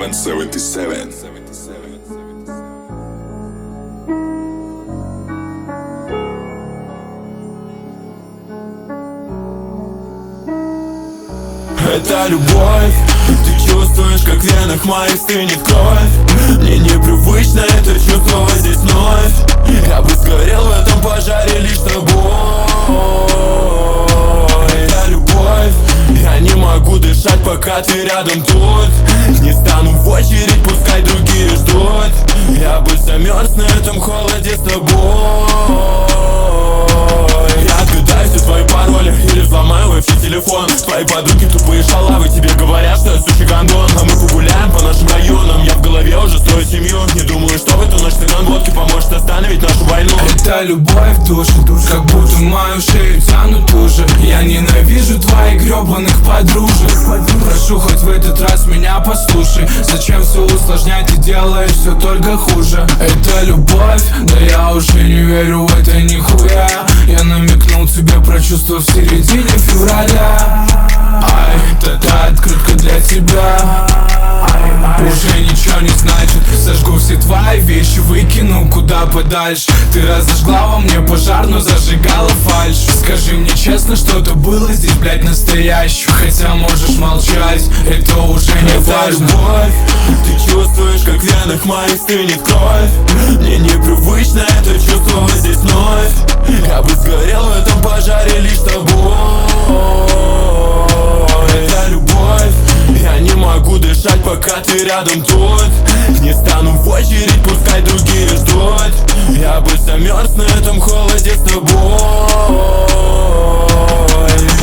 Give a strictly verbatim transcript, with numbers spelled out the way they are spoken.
Иван семьдесят семь. Это любовь, ты чувствуешь, как в венах моих стынет кровь. Мне непривычно это чувство здесь вновь. Я бы сгорел в этом пожаре лишь с тобой. Это любовь, я не могу дышать, пока ты рядом тут. Не стану в очередь, пускай другие ждут. Я бы замерз на этом холоде с тобой. Я отгадаю все твои пароли или взломаю вообще телефон. Твои подруги тупые шалавы, тебе говорят, что я сучий гондон. А мы погуляем по нашим районам, я в голове уже строю семью. Не думаю, что в эту ночь стакан водки поможет остановить нашу войну. Это любовь в душе, как будто мою шею тянут уже. Я ненавижу твоих гребаных подружек. Прошу, хоть в этот раз меня послушай. Зачем все усложнять, ты делаешь все только хуже. Это любовь, да я уже не верю в это нихуя. Я намекнул тебе про чувства в середине февраля. Ай, это открытка для тебя. Уже ничего не значит. Сожгу все твои вещи, выкину куда подальше. Ты разожгла во мне пожар, но зажигала фальшь. Скажи мне честно, что-то было здесь, блядь, настоящее. Хотя можешь молчать, это уже не важно. Это любовь, ты чувствуешь, как в венах моих стынет кровь. Мне непривычно это чувство здесь вновь. Я бы сгорел в этом пожаре лишь с тобой. Это любовь, я не могу дышать, пока ты рядом тут. Не стану в очередь, пускай другие ждут. Я бы замерз на этом холоде с тобой.